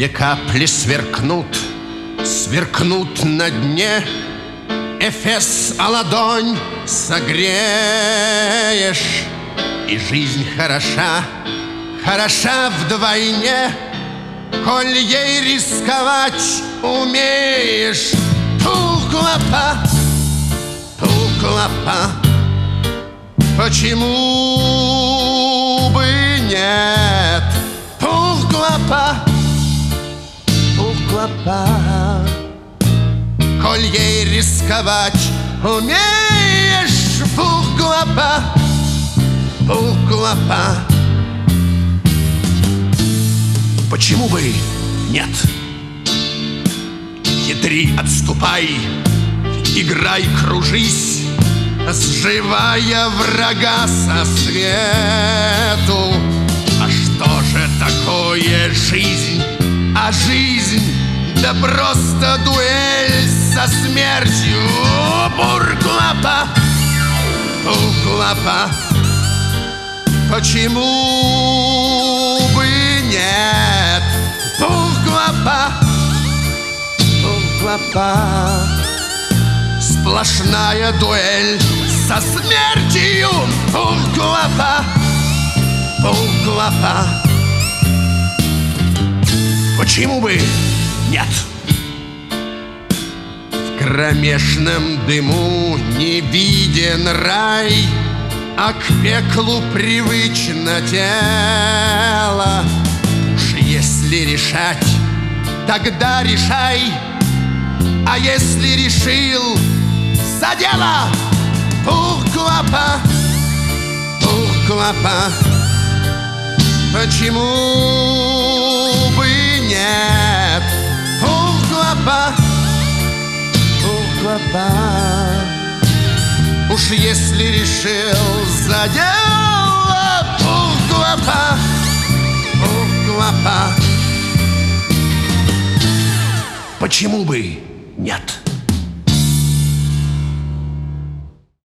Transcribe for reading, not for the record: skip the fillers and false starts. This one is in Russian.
Или капли сверкнут, сверкнут на дне. Эфес, а ладонь согреешь. И жизнь хороша, хороша вдвойне, коль ей рисковать умеешь. Пуклопа, пуклопа, почему бы нет? Пуклопа, пуклопа, коль ей рисковать умеешь. Пуклопа, пуклопа, почему бы нет? Хитри, отступай, играй, кружись, сживая врага со свету. А что же такое жизнь? А жизнь, да просто дуэль со смертью. Пуклопа, пуклопа, почему бы нет? Пуклопа, пуклопа, сплошная дуэль со смертью. Пуклопа, пуклопа, почему бы нет? В кромешном дыму не виден рай, а к пеклу привычно тело. Уж если решать, тогда решай. А если решил, за дело. Пуклопа, пуклопа, почему бы нет? Пуклопа, пуклопа, уж если решил, за дело. Пуклопа, пуклопа, почему бы нет?